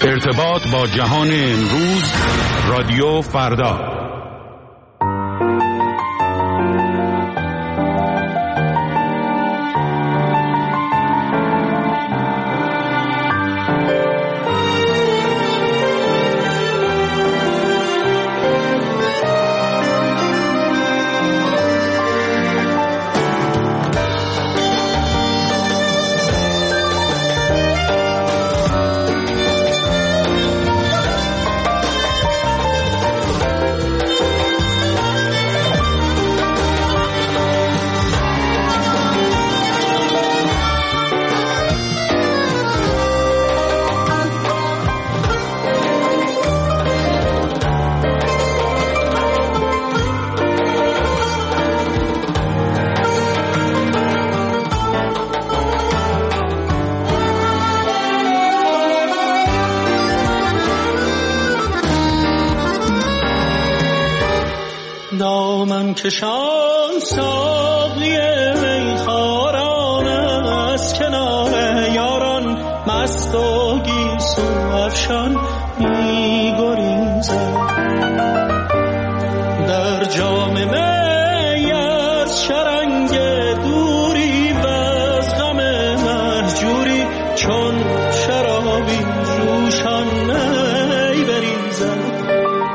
ارتباط با جهان امروز، رادیو فردا. کشان ساقی میخواران از کنار یاران، مست و گیسو افشان می‌گریزد. در جام می از شرنگ دوری و از غم مهجوری، چون شرابی جوشان می بریزد.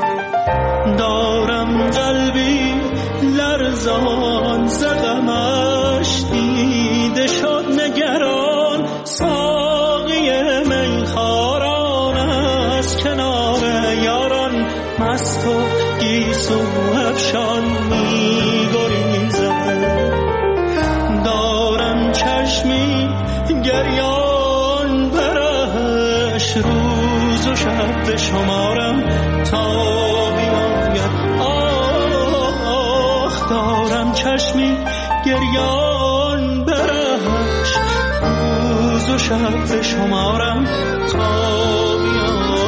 دارم قلبی لرزان زدمش، دیده شد نگران ساقی میخواران از کنار یاران، مست و گیسو افشان می‌گریزد. دارم چشمی گریان برش، روز و شب به شمارم تا بیاید. دارم چشمی گریان برش، روز و شب به شمارم تا بیاید.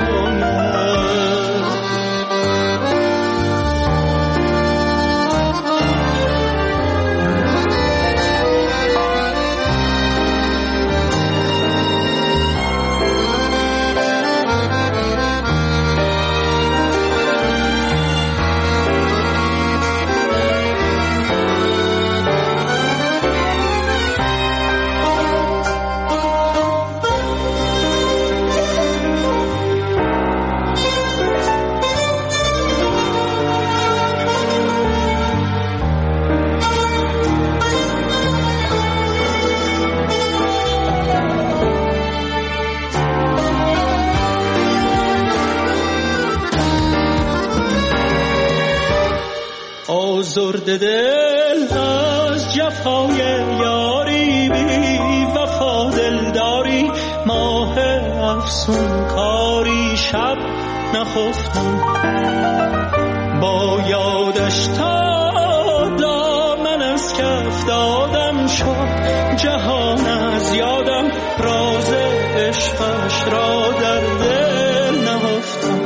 آزرده دل از جفای یاری، بی وفا دلداری، ماه افسون کاری، شب نخفتم با یادش تا دامن از کف دادم شد جهان از یادم، راز عشقش را در دل نهفتم.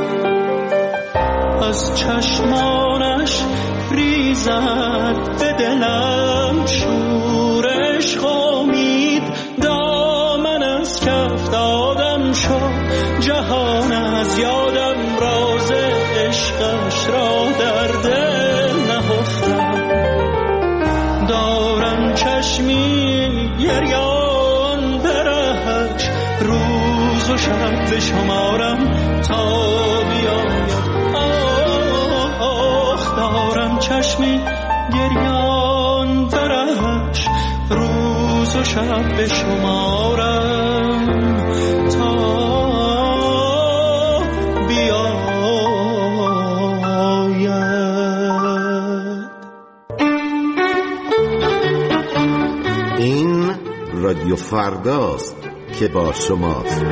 از چشمانش ریزد به دلم شورش امید، دامن از کف دادم شد جهان از یادم، راز عشقش را در دل نهفتم. دارم چشمی گریان برش، روز و شب به شمارم تا بیاید. دارم چشمی گریان برش، روز و شب به شمارم تا بیاید. این رادیو فرداست که با شماست.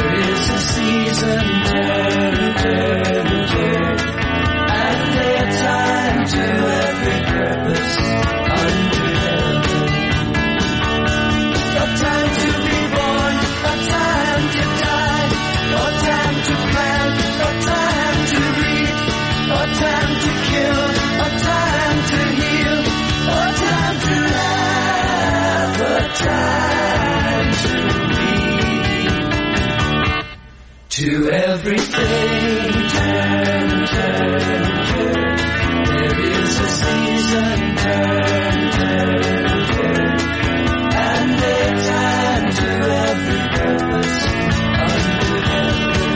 At their time to every purpose under heaven. A time to be born, a time to die, a time to plant, a time to reap, a time to kill, a time to heal, a time to laugh, a time to weep. To everything turn, turn, turn. There is a season, turn, turn, turn. And a time to every purpose under heaven.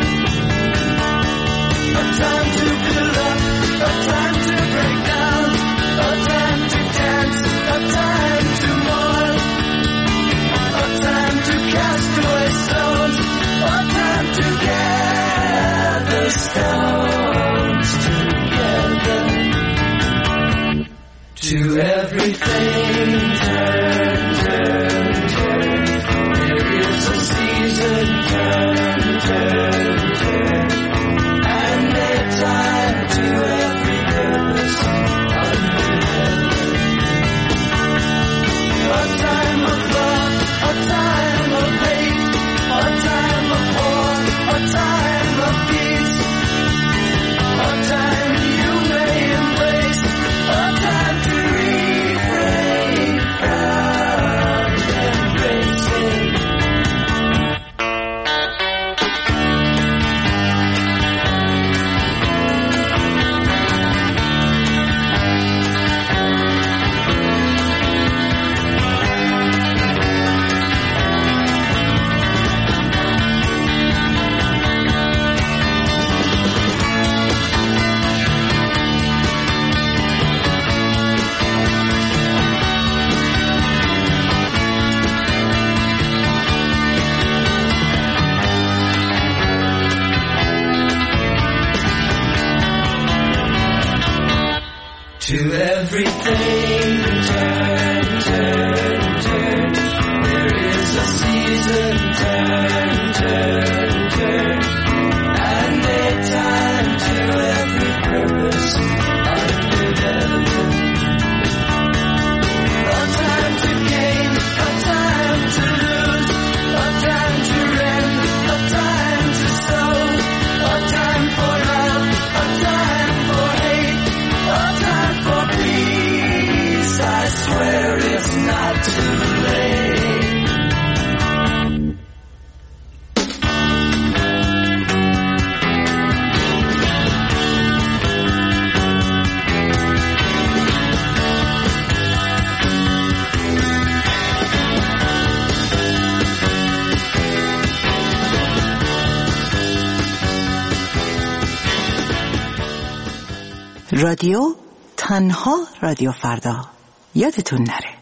A time to build up, a time to break down, a time to dance, a time to mourn, a time to cast away stones, a time to gather stones together. To everything turn, turn, turn. There is a season, turn, turn, turn. And a time to every purpose under heaven. A time of love, a time of hate, a time of war, a time of peace, a time you may embrace, a time to refrain from embracing. To everything turn, turn, turn. There is a season, turn, turn, turn. And a time to every purpose under heaven. A time to gain, a time to lose, a time to rend, a time to sow, a time for love, a time for hate, a time for peace. I swear it's not too late. رادیو تنها رادیو فردا، یادتون نره.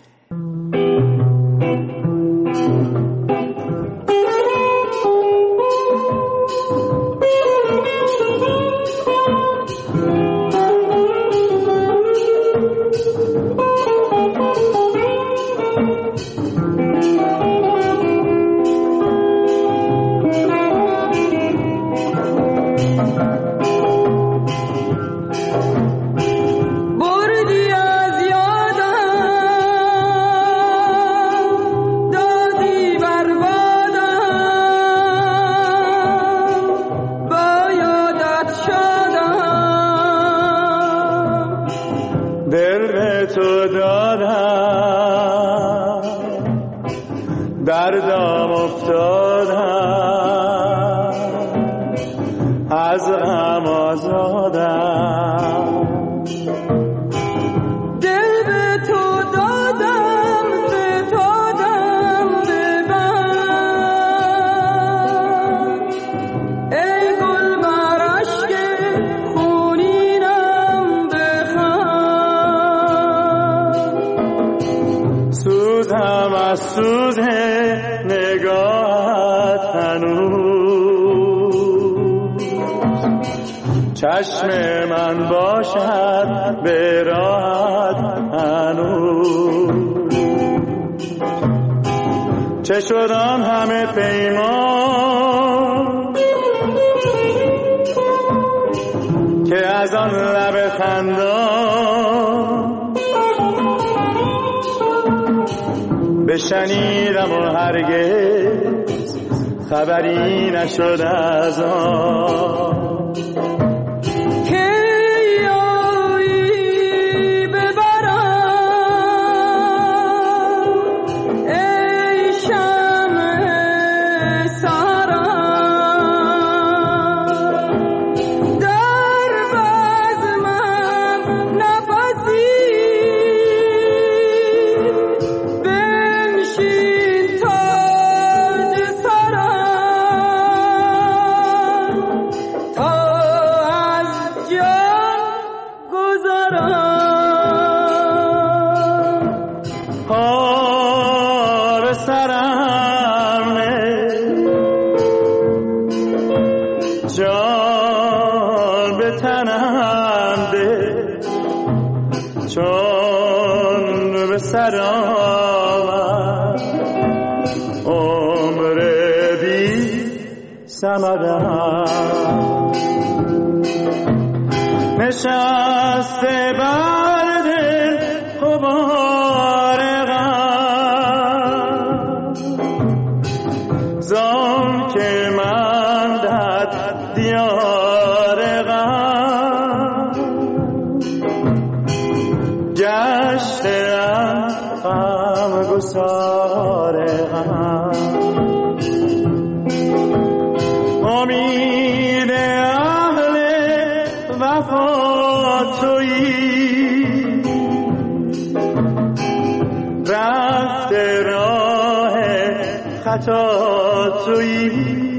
دردم افتادم، از غم آزادم. دل به تو دادم، به تو دم ببند. ای گل بر اشک خونینم بخند. سوزم از سوز نگاهت هنوز، چشم من باشد به راحت هنوز. چه شد آن همه پیمان که از آن لب خندان بشنیدم و هرگز خبری نشد از آن نشسته بر دل غبار غم زان که من در دیار غم گشتم غمگسار غم امید اهل وفا تویی رفت راه خطا تویی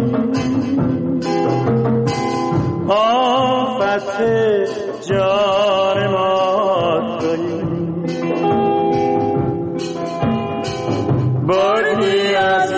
آفت جان ما تویی بردی از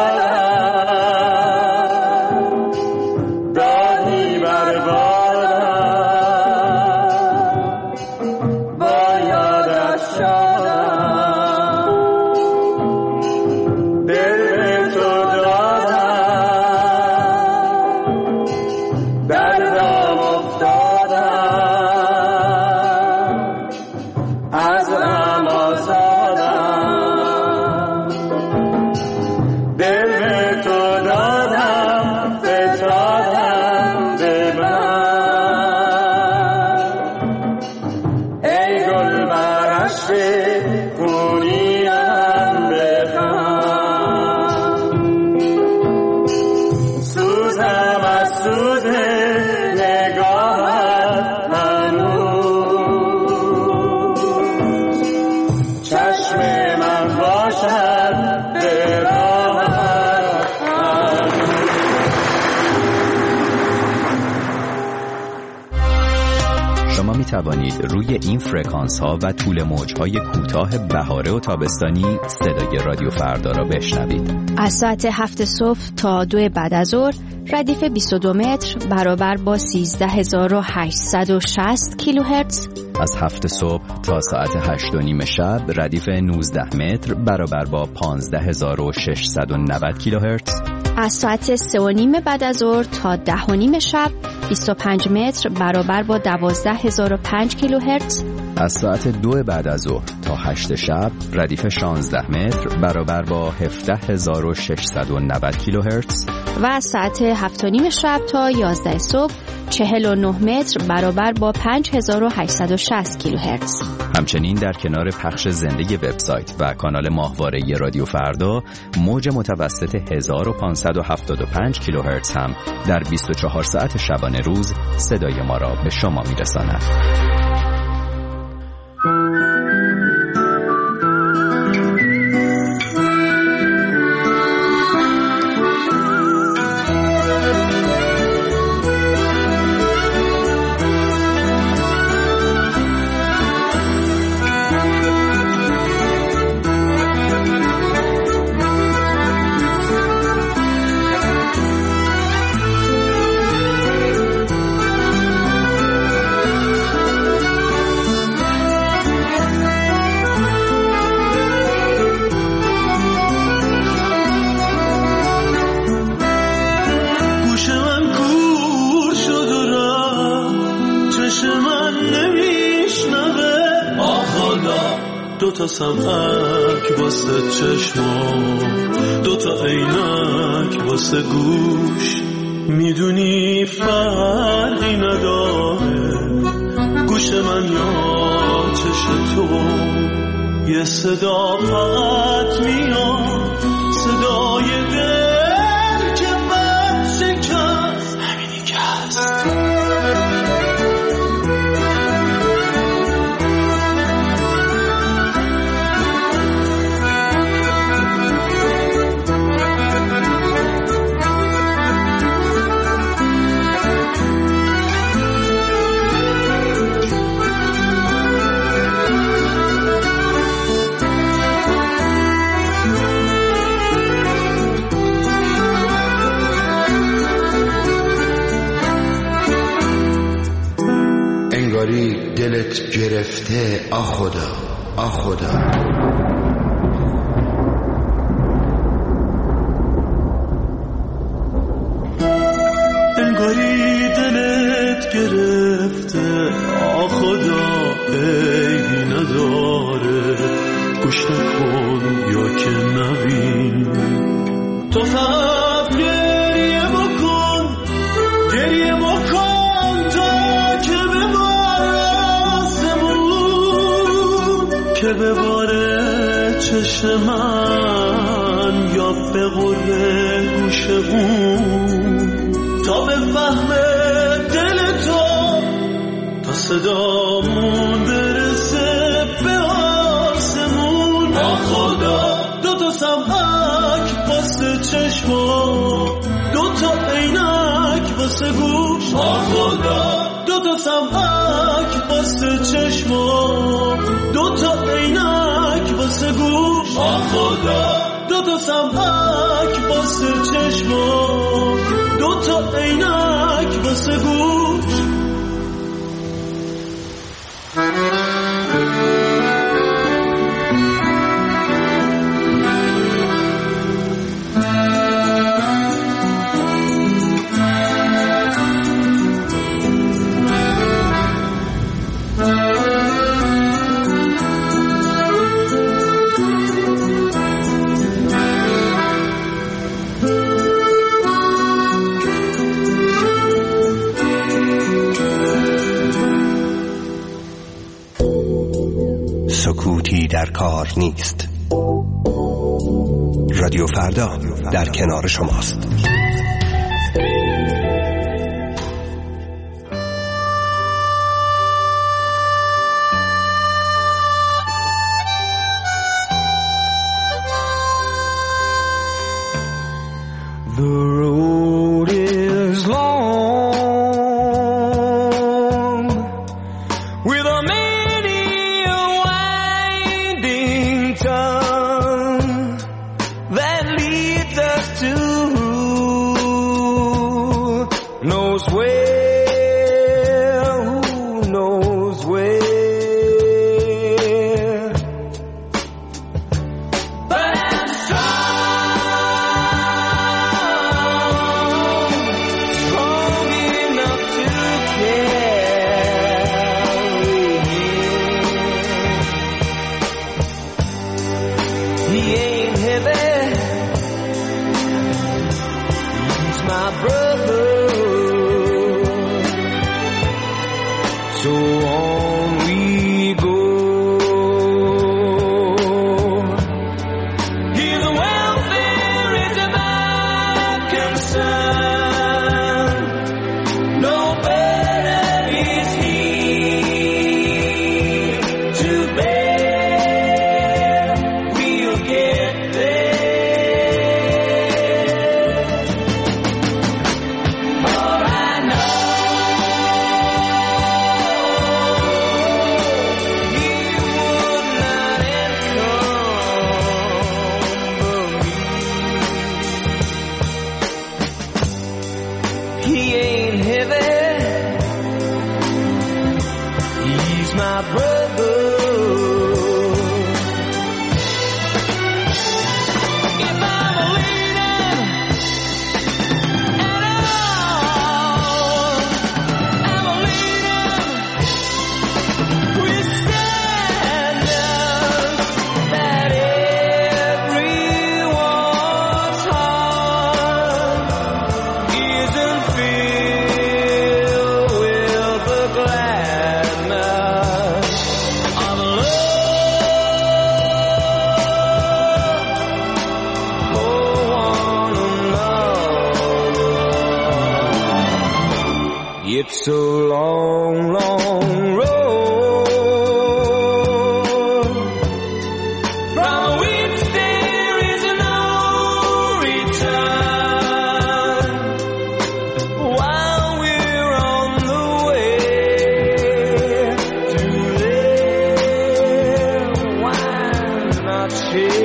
توانید روی این فرکانس ها و طول موج های کوتاه بهاره و تابستانی صدای رادیو فردا را بشنوید. از ساعت 7 صبح تا 2 بعد از ظهر ردیف 22 متر برابر با 13860 کیلوهرتز. از 7 صبح تا ساعت 8:30 شب ردیف 19 متر برابر با 15690 کیلوهرتز. از ساعت 3:30 بعد از ظهر تا 10:30 شب 25 متر برابر با 12005 کیلوهرتز. از ساعت 2 بعد از ظهر تا 8 شب ردیف 16 متر برابر با 17690 کیلوهرتز. و از ساعت 7:30 شب تا 11 صبح 49 متر برابر با 5860 کیلوهرتز. همچنین در کنار پخش زنده وبسایت و کانال ماهواره رادیو فردا موج متوسط 1575 کیلوهرتز هم در 24 ساعت شبانه روز صدای ما را به شما میرساند. دوتا سمعک واسه چشمام، دوتا عینک واسه گوش. میدونی فرقی نداره گوش من یا چش تو، یه صدا فقط میاد، صدای دل که بد شکست، همینی که هست. انگاری دلت گرفته آخدا آخدا. انگاری دلت گرفته آخدا، عیبی نداره گوش نکن یا که نبین. تو فقط گریه بکن، گریه بکن تا که که بباره چشم من یا به قره گوش اون، تا به فهم دل تو، تا صدامون برسه به آسمون. آخدا دوتا سمعک واسه چشما، دوتا عینک واسه گوش. آخدا دوتا سمعک واسه چشما، دوتا عینک واسه گوش. آخدا دوتا سمعک واسه چشما، دوتا عینک واسه گوش. سکوتی در کار نیست. رادیو فردا در کنار شماست. The road is long with a many winding tongue that leads us to knows where, who knows where. But I'm strong enough to carry him. He ain't heavy, he's my brother. So on we go. His welfare is my concern. No burden is he to bear. We'll get there. For I know he would not encumber me. He ain't heavy, he's my brother. If I'm a leader at all, I'm a leader. We stand up It's a long, long road from which there is no return. While we're on the way to there, why not share?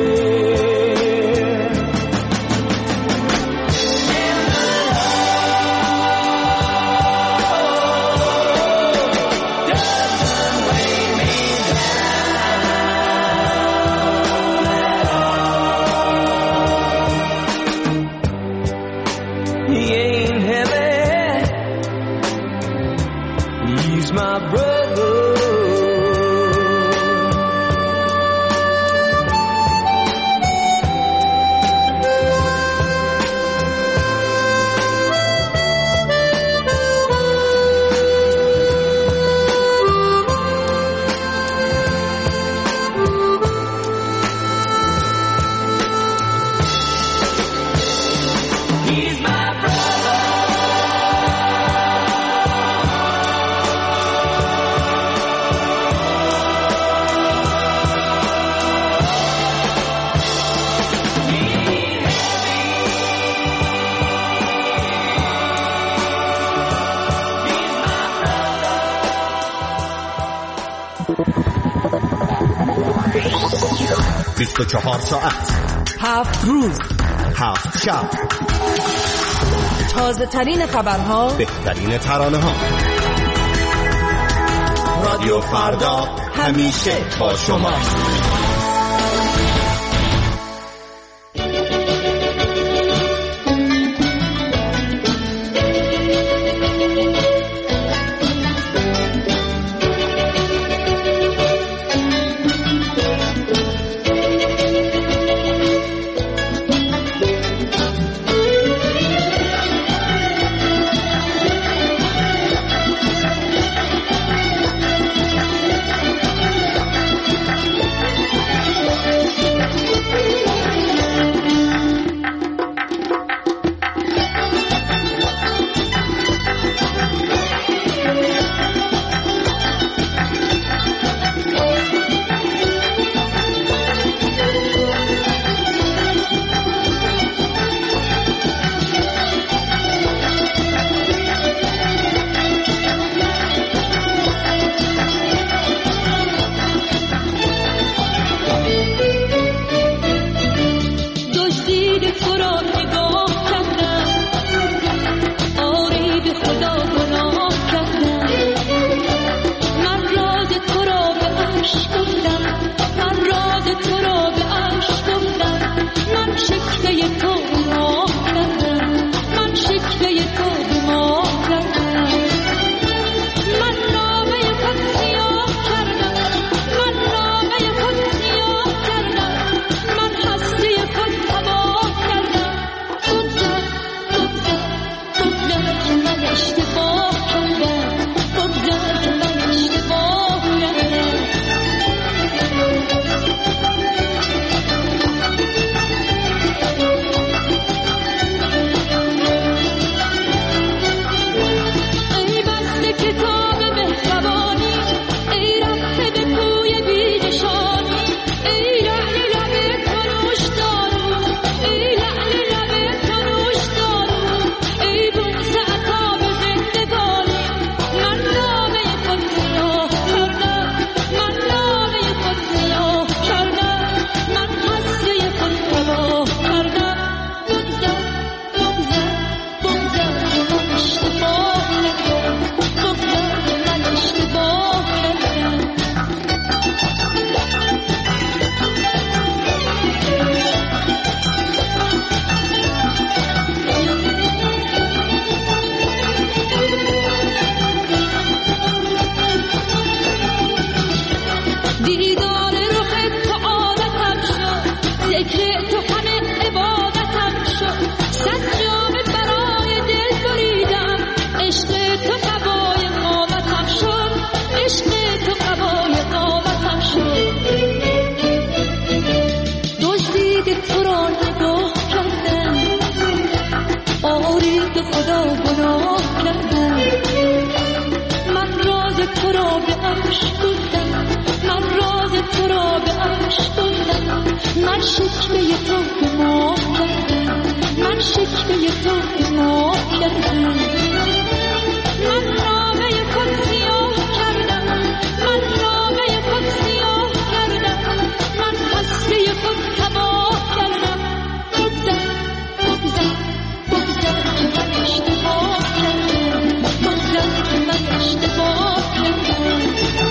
چهار ساعت 7 روز 7 شب تازه ترین خبرها بهترین ترانه ها رادیو فردا همیشه با شما خدا گناه کردم تو را به عرش بردم، من راز تو را به عرش بردم. من شکوه تو به ما کردم، من شکوه تو به ما کردم. من نامه خود سیاه کردم، من نامه خود سیاه کردم. من هسته خود تباه کردم. بگذر بگذر بگذر که من اشتباه کردم، بگذر که من اشتباه کردم.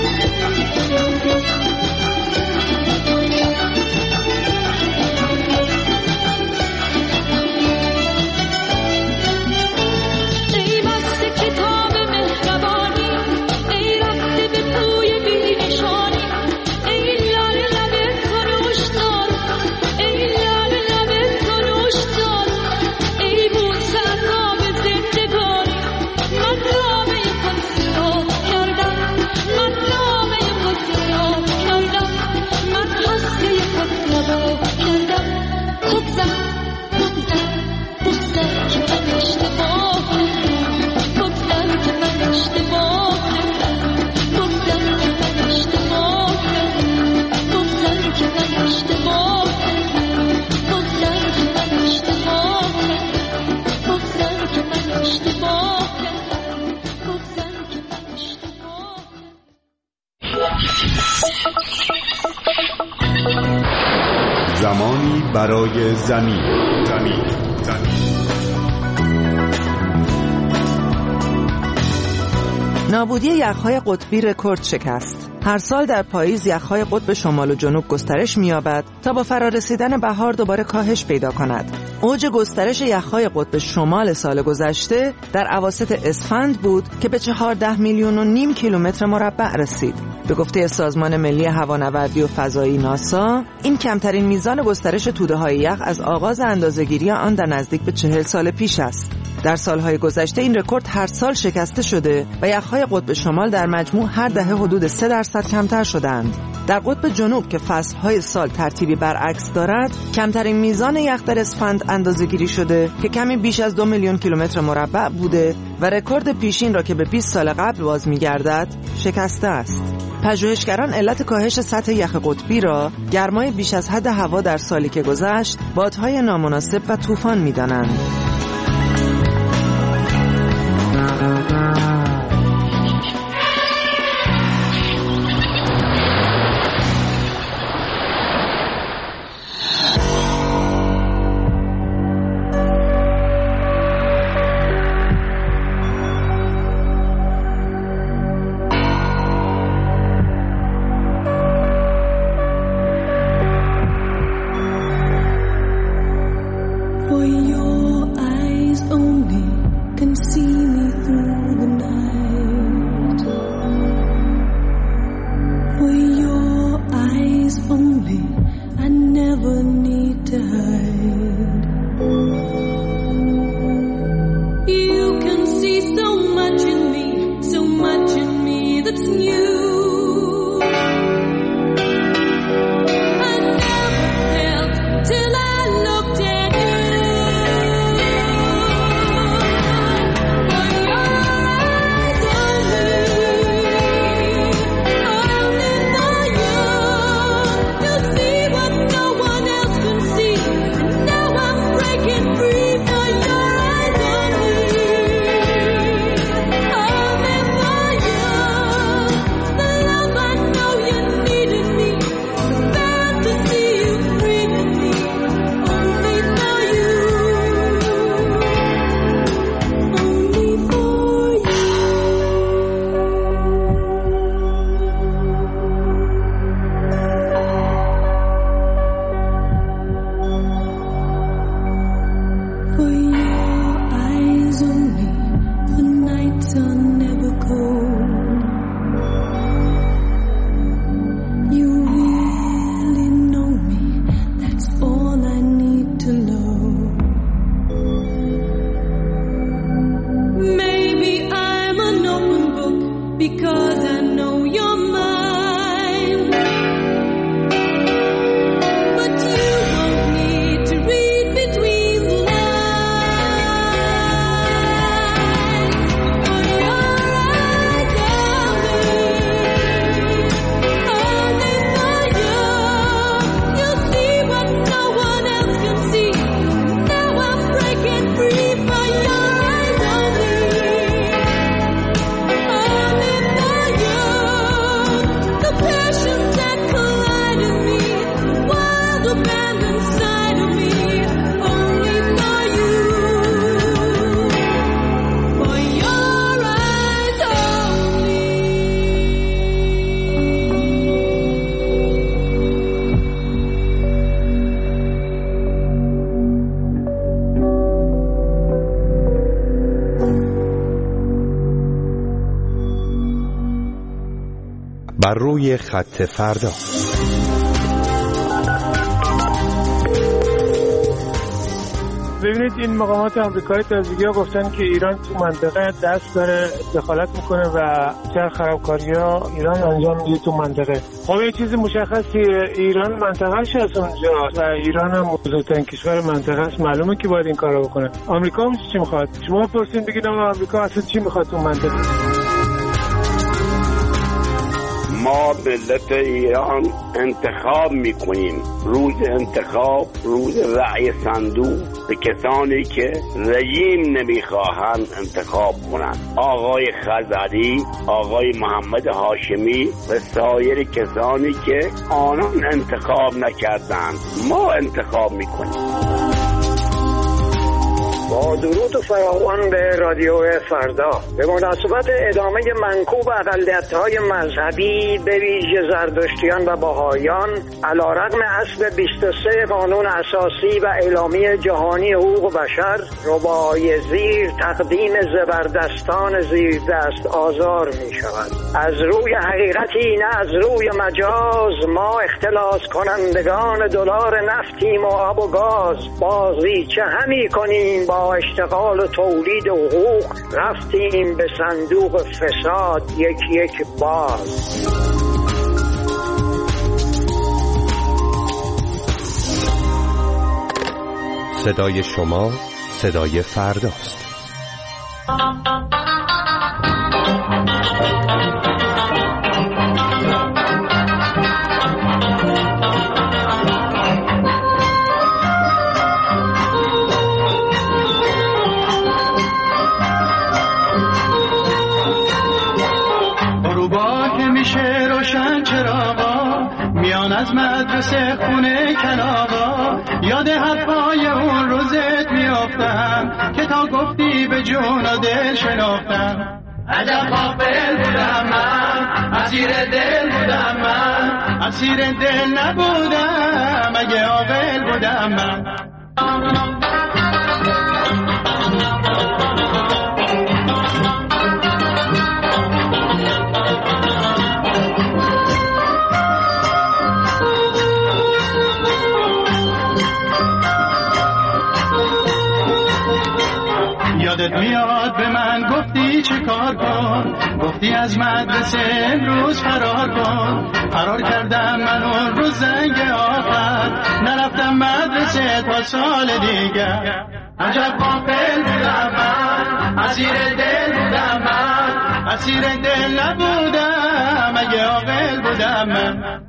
ای بسته کتاب مهربانی، ای رفته به کوی بی نشانی. ای لاله لب ترش دار، ای لاله لب ترش دار. ای بوسه عذاب زندگانی. من نامه خود سیاه کردم، من نامه خود سیاه کردم. من هسته خود تباه کردم. بگذر بگذر بگذر که من اشتباه کردم، بگذر که من اشتباه کردم، بگذر که من اشتباه کردم، بگذر که من اشتباه کردم، بگذر که من اشتباه کردم، بگذر که من اشتباه کردم، بگذر که من اشتباه زمانی برای زمین. نابودی یخ‌های قطبی رکورد شکست. هر سال در پاییز یخ‌های قطب شمال و جنوب گسترش می‌یابد تا با فرارسیدن بهار دوباره کاهش پیدا کند. اوج گسترش یخ‌های قطب شمال سال گذشته در اواسط اسفند بود که به 14.5 میلیون کیلومتر مربع رسید. به گفته سازمان ملی هوانوردی و فضایی ناسا، این کمترین میزان گسترش توده‌های یخ از آغاز اندازه‌گیری آن در نزدیک به 40 سال پیش است. در سالهای گذشته این رکورد هر سال شکسته شده و یخ‌های قطب شمال در مجموع هر دهه حدود 3% کمتر شدند. در قطب جنوب که فصلهای سال ترتیبی برعکس دارد، کمترین میزان یخ در اسفند اندازه‌گیری شده که کمی بیش از 2 میلیون کیلومتر مربع بوده و رکورد پیشین را که به 20 سال قبل باز می‌گردد شکسته است. پژوهشگران علت کاهش سطح یخ قطبی را گرمای بیش از حد هوا در سالی که گذشت، بادهای نامناسب و طوفان می‌دانند. بر روی خط فردا. ببینید این مقامات آمریکایی تازگی‌ها گفتن که ایران تو منطقه دست داره دخالت میکنه و چه خرابکاری‌ها ایران انجام میده تو منطقه. خب یه چیزی مشخصه، ایران منطقه‌اش هست اونجا و ایران هم بزرگترین کشور منطقه است، معلومه که باید این کارو بکنه. آمریکا هم چی میخواد؟ شما پرسین بگید آمریکا اصلا چی میخواد تو منطقه؟ ما ملت ایران انتخاب میکنیم، روز انتخاب روز رأی صندوق به کسانی که رژیم نمیخواهند انتخاب کنند. آقای خزعلی، آقای محمد هاشمی و سایر کسانی که آنان انتخاب نکردند ما انتخاب میکنیم. با درود و فراوان به رادیو فردا، به مناسبت ادامه منکوب اقلیت‌های مذهبی به ویژه زرتشتیان و بهائیان علیرغم اصل 23 قانون اساسی و اعلامیه جهانی حقوق بشر، ربای زیر تقدیم زبردستان زیر دست آزار می شود. از روی حقیقتی نه از روی مجاز، ما اختلاس کنندگان دلار نفتیم و آب و گاز. بازی چه همی کنیم با اشتغال و تولید حقوق، رفتیم به صندوق فساد یک یک باز. صدای شما صدای فرداست. از مدرسه خونه کلاغا یاد حرفای اون روزت میافتم که تا گفتی به جون و دل شناختم. عجب غافل بودم من، اسیر دل بودم من، اسیر دل نبودم اگه عاقل بودم من. یادت میاد به من گفتی چه کار کن، گفتی از مدرسه امروز فرار کن. فرار کردم من اون روز زنگ آخر، نرفتم مدرسه تا سال دیگر. عجب غافل بودم من، اسیر دل بودم من، اسیر دل نبودم اگه عاقل بودم من.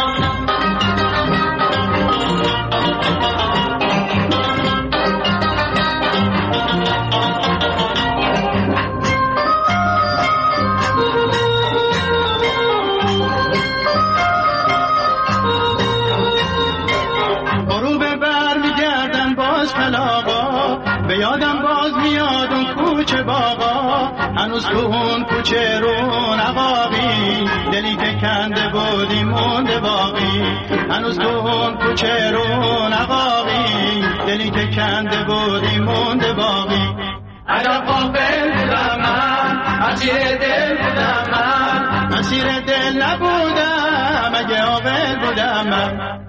به یادم باز میاد اون کوچه باغا، هنوز تو اون کوچه رو نقابی، دلی که کنده بودی مونده باقی. هنوز تو اون کوچه رو نقابی، دلی که کنده بودی مونده باقی. عجب غافل بودم من، اسیر دل بودم من، اسیر دل نبودم اگه عاقل بودم من.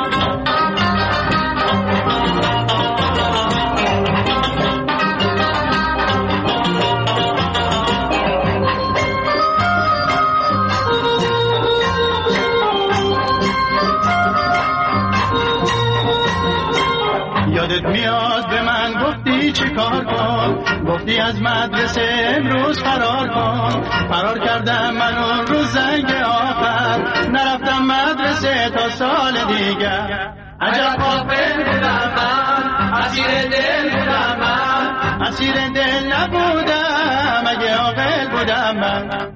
یادت میاد به من گفتی چه کار کن، گفتی از مدرسه امروز فرار کن. فرار کردم من اون روز زنگ آخر، نرفتم مدرسه تا سال دیگر. عجب غافل بودم من، اسیر دل بودم من، اسیر دل نبودم اگه عاقل بودم من.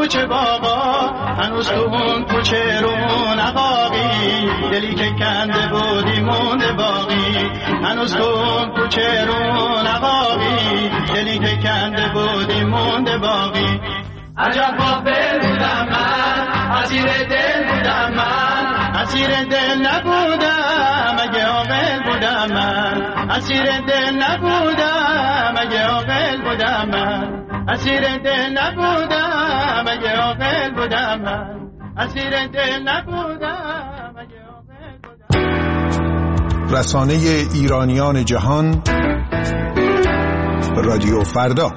کوچه باغا هنوز تو اون کوچه رو نقاقی دلی که کنده بودی مونده باقی هنوز تو اون کوچه رو نقاقی دلی که کنده بودی مونده باقی عجب غافل بودم من اسیر دل بودم من اسیر دل نبودم اگه عاقل بودم من اسیر دل نبودم اگه عاقل بودم من اسیر دل نبودم اگه عاقل بودم من اسیر دل نبودم اگه عاقل بودم. رسانه ایرانیان جهان رادیو فردا.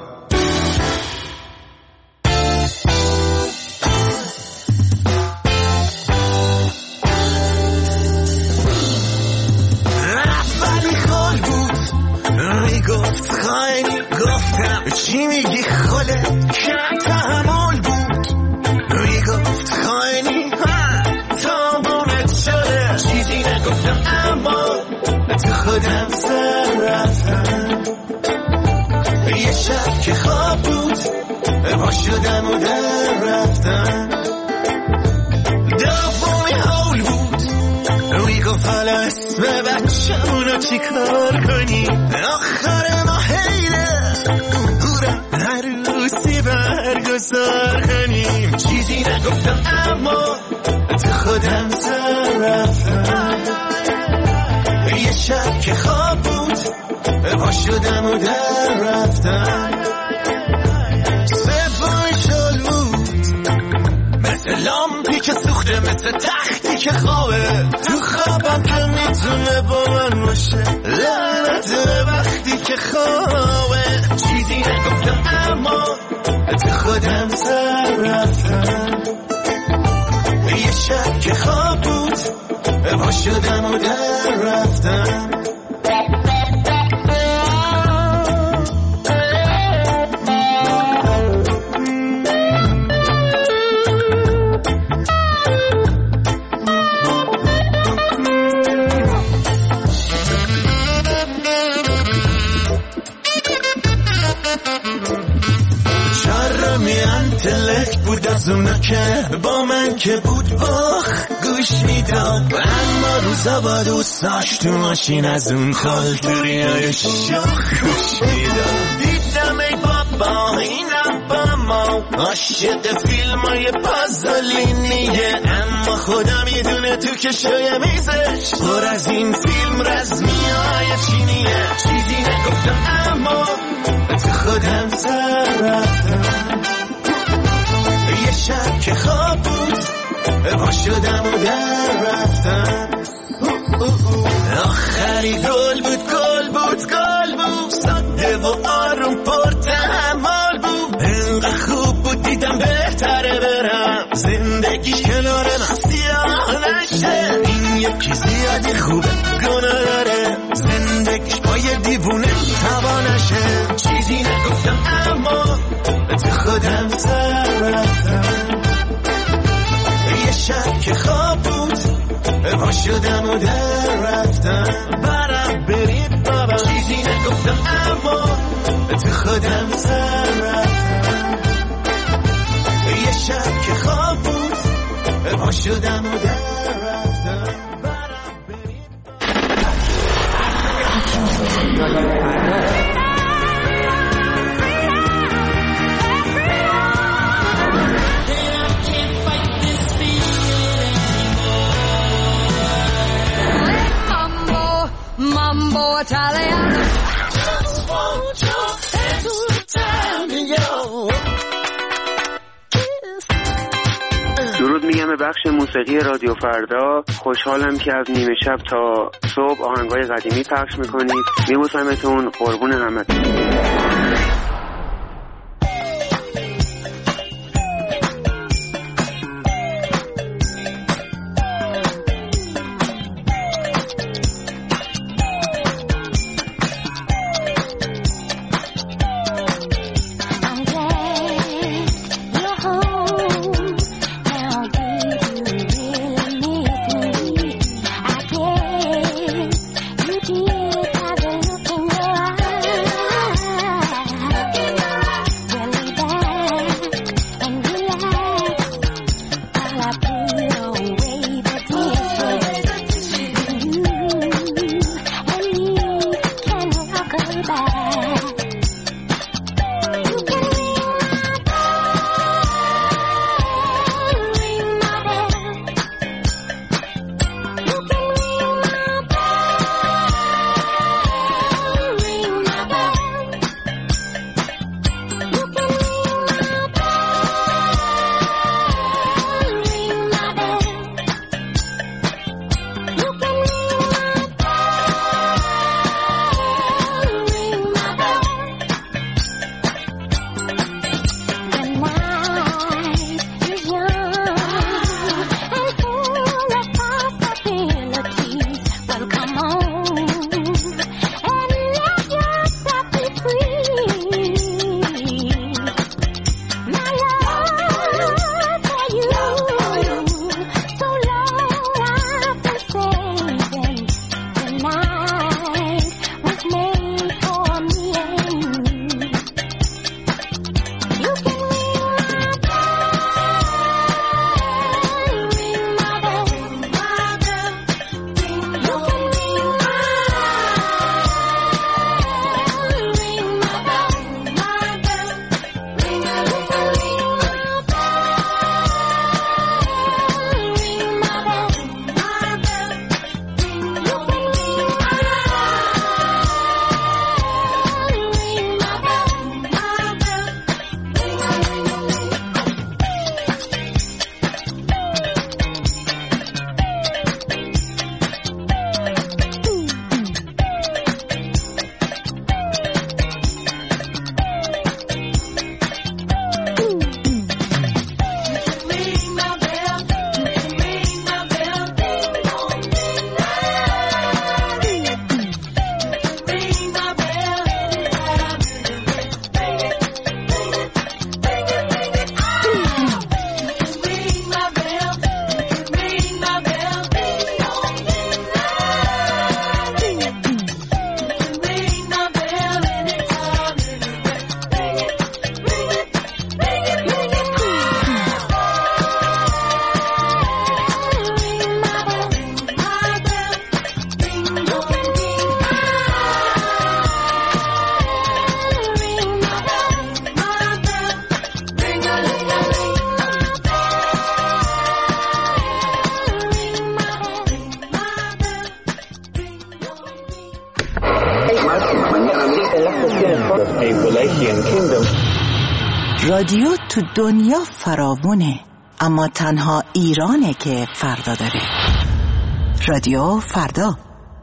گفت خیلی گفتم چی میگی خاله کم تحمل بود میگفت خیلی تابونت شده چیزی نگفتم اما تو خودم سر رفتم یه شب که خواب بود با شدم و در رفتم دومی حول بود میگفت حالا اسم بچه‌مونو چی کار کنی آخر ما حیله بورم عروسی برگزار کنیم چیزی نگفتم اما تو خودم سر رفتم یه شب که خواب بود با شدم و در رفتم سومی شل بود مثل لامپی که سوخته مثل تختی که خوابه تو خوابم که میتونه با من باشه لعنت وقتی که خوابه چیزی نگفتم اما تو خودم سر رفتم یه شب که خواب بود با شدم و در رفتم تلک بود از اونا که با من که بود باخ گوش میداد اما روزا با دوستاش تو ماشین از اون خالتوریای شاخ گوش میداد دیدم ای بابا اینم با ما عاشق فیلمای پازلینیه اما خدا میدونه تو کشوی میزش پر از این فیلم رزمیای چینیه چیزی نگفتم اما تو خودم سر رفتم یه شب که خواب بود با شدم و در رفتم آخری گل بود گل بود گل بود ساده و آروم پر تحمل بود انقدر خوب بود دیدم بهتره برم زندگیش کنار من سیاه نشه این یکی زیادی خوبه گناه داره زندگیش با یه دیوونه تبا نشه چیزی نگفتم اما تو خودم سر رفتم یه شب که خواب بود با شدم و در رفتم برم برید بابا چیزی نگفتم اما تو خودم سر رفتم یه شب که خواب بود با شدم و در رفتم برم برید Mambo Italiano. درود میگم به بخش موسیقی رادیو فردا. خوشحالم که از نیمه شب تا صبح آهنگای قدیمی پخش میکنید. میبوسمتون، قربون همتون. Appalachian Kingdom. رادیو تو دنیا فراوونه، اما تنها ایرانه که فردا داره. رادیو فردا.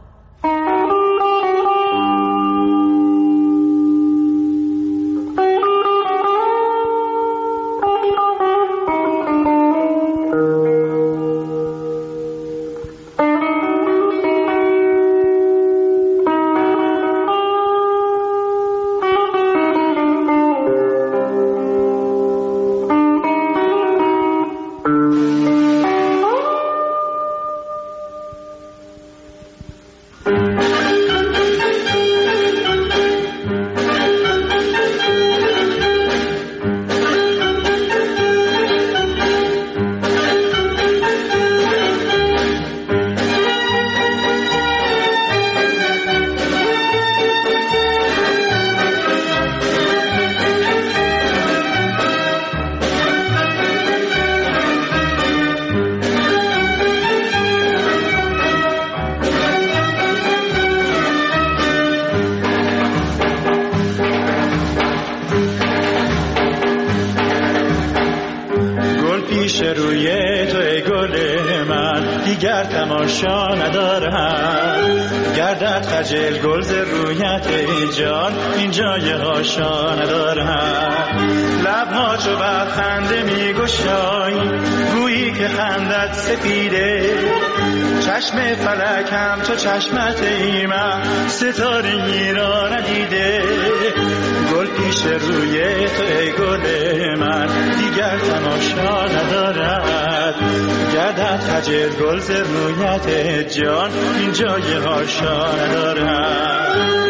خجل گلز رویت جان این جای هاشا ندارم. لبها چو بر خنده می گشایی گویی که خندت سفیده. چشم فلک هم چو چشمت ایمه ستارگی را ندیده. گل پیش روی تو ای گل من دیگر تماشا ندارد. گردت خجل گلز رویت جان این جای هاشا ندارد.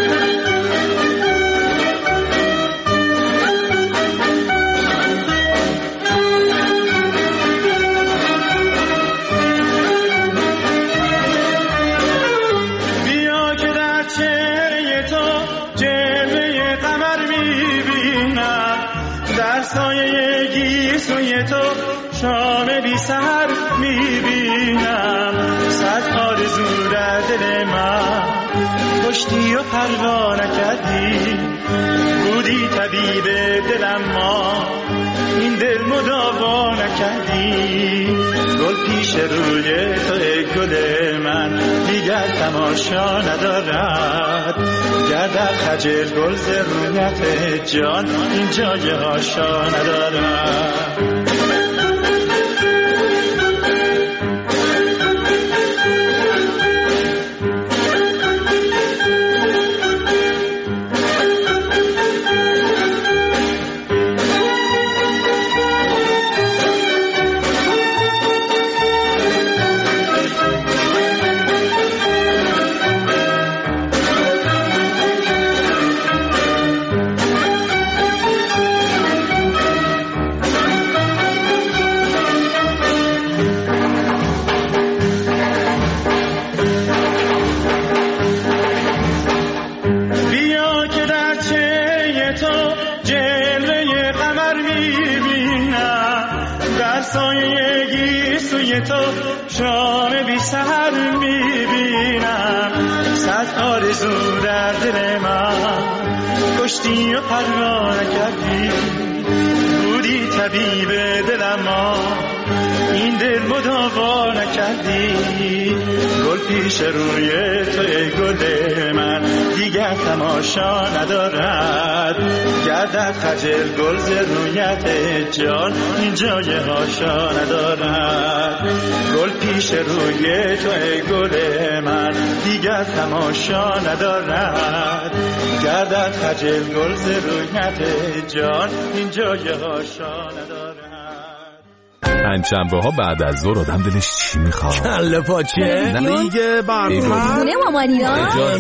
شام بی سحر میبینم صد آرزو در دل من کشتی و پروا نکردی. بودی طبیب دلم ما این دل مداوا نکردی. گل پیش روی تو ای گل من دیگر تماشا ندارد. گردد خجل گلز رویت جان این جای هاشا ندارد. شام بی سحر میبینم صد آرزو در دل من کشتی و پروا نکردی. بودی طبیب دلم ما این دل مداوا نکردی. گل پیش روی تو ای گل من دیگر تماشا ندارد. گردد خجل گلز رویت جان این جای هاشا ندارد. گل پیش روی تو ای گل من دیگر تماشا ندارد. گردد خجل گلز رویت جان این جای هاشا ندارد. پنجشنبه ها بعد از ظهر آدم دلش چی میخواد؟ کله پاچه دیگه خونه مامانینا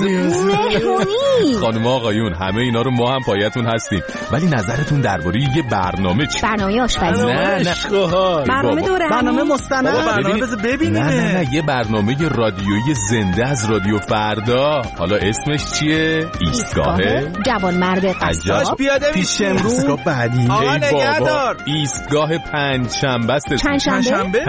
مهمونی. خانم آقایون همه اینا رو ما هم پایتون هستیم، ولی نظرتون درباره یه برنامه چی؟ برنامه آشپزی؟ نه برنامه دوره، برنامه مستند، برنامه بذار ببینیم. نه یه برنامه رادیویی زنده از رادیو فردا. حالا اسمش چیه؟ ایستگاه جوانمرد قصاب پیاده میشیم. ایستگاه بعدی ای بابا ایستگاه پنجشنبه است پنجشنبه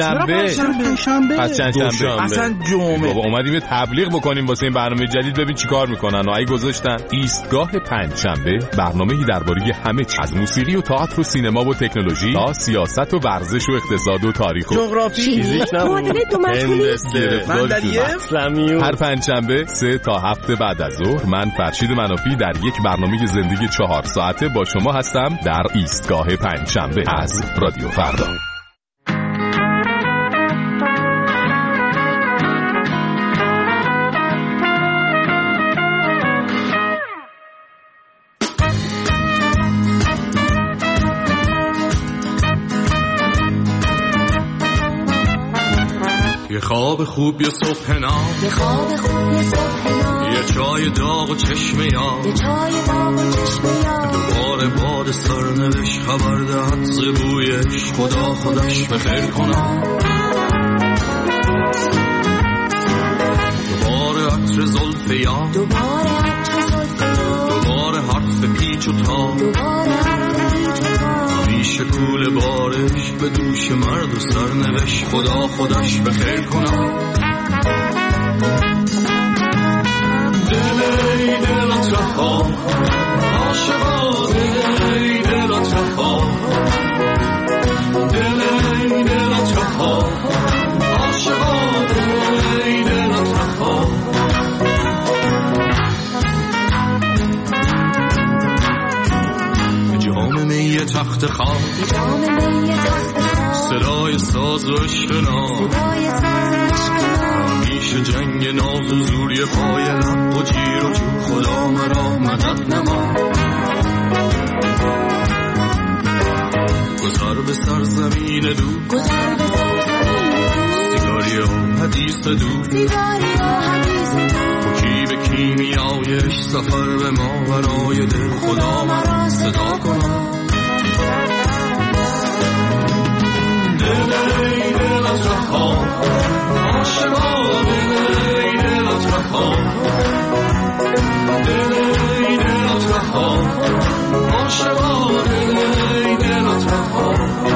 اصلا جمعه. بابا اومدیم تبلیغ بکنیم واسه این برنامه جدید، ببین چیکار میکنن. آی گذاشتن ایستگاه پنجشنبه، برنامه‌ای درباره همه چیز، از موسیقی و تئاتر و سینما و تکنولوژی تا سیاست و ورزش و اقتصاد و تاریخ و جغرافی، فیزیک، معادله دو مجهولی، هر پنجشنبه 3 تا 7 بعد از ظهر من فرشید منافی در یک برنامه زندگی 4 ساعته با شما هستم در ایستگاه پنجشنبه از رادیو فردا. یه خواب خوب یه صبح نام، یه چای داغ و چشم یاد، دوباره باد سرنوشت خبر دهد ز بویش، خدا خودش بخیر کنم. دوباره عطر زلف یاد، دوباره حرف پیچ و تاب، همیشه کوله بارش به دوش مرد و سرنوشت، خدا خودش بخیر کنم. دلی دلت رها عاشقا، دلی دلت رها، دلی دلت رها عاشقا، دلی دلت رها. جام می تخت خواب، صدای ساز و اشکنا، همیشه جنگ ناز و زوری پای لب و جیر و جو، خدا مرا مدد نما. گذر به سرزمین دو، سیگاری و حدیث دو، کی به کیمیایش سفر به ما برای دل، خدا مرا صدا کنم. دلی دلت رها عاشقا، دلی دلت رها، دلی دلت رها عاشقا، دلی دلت رها.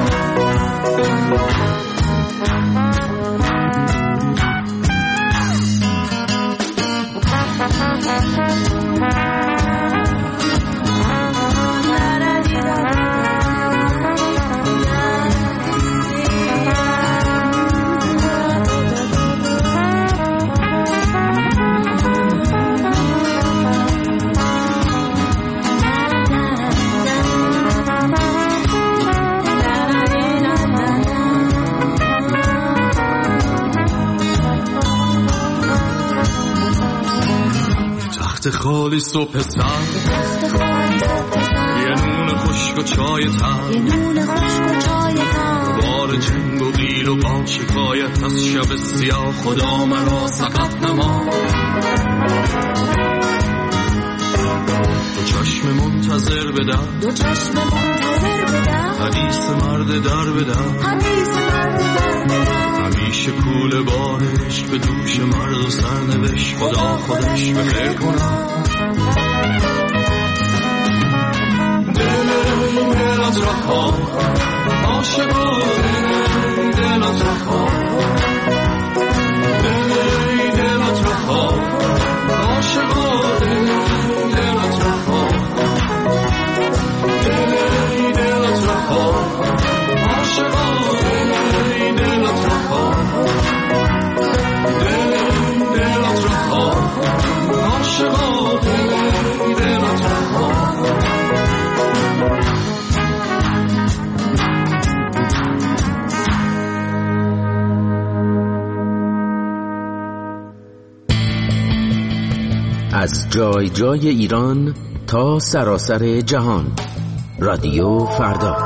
خالی صبح سر، یه نون خشک و چای تر، بار جنگ و قیل و با شکایت از شب سیاه، خدا مرا سقط نما. دو چشم منتظر بدن، حدیث مرد در بدن، همیشه کوله بارش به دوش مرد و سرنوشت، خدا خودش بخیر کنم. دلی دلت رها عاشقا، دلی دلت رها، دلی دلت رها عاشقا، دلی دلت رها، دلی دلت رها عاشقا، دلی دلت رها، دلی دلت رها عاشقا، دلی دلت رها. از جای جای ایران تا سراسر جهان، رادیو فردا.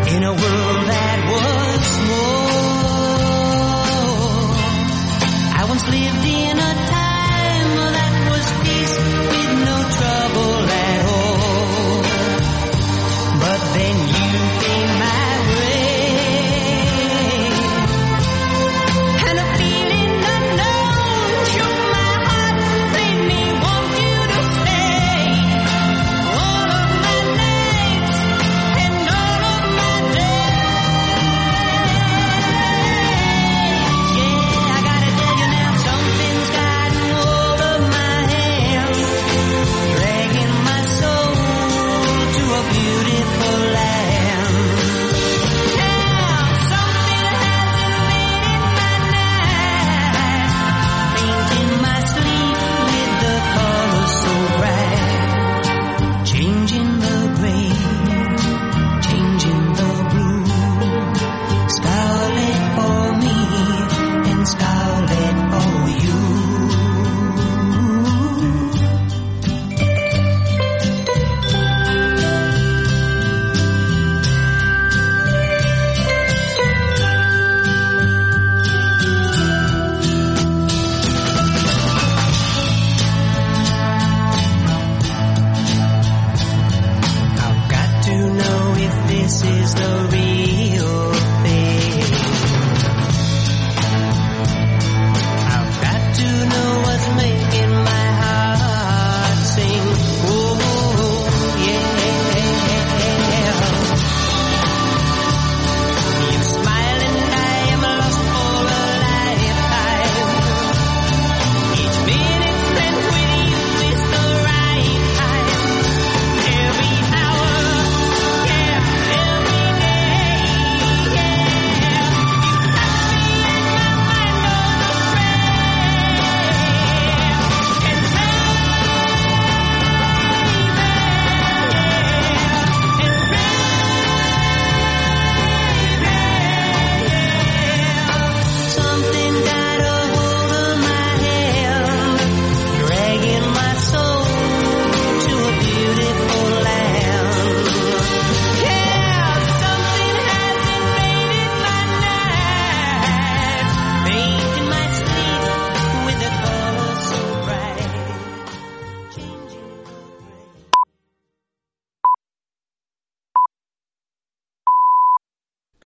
In a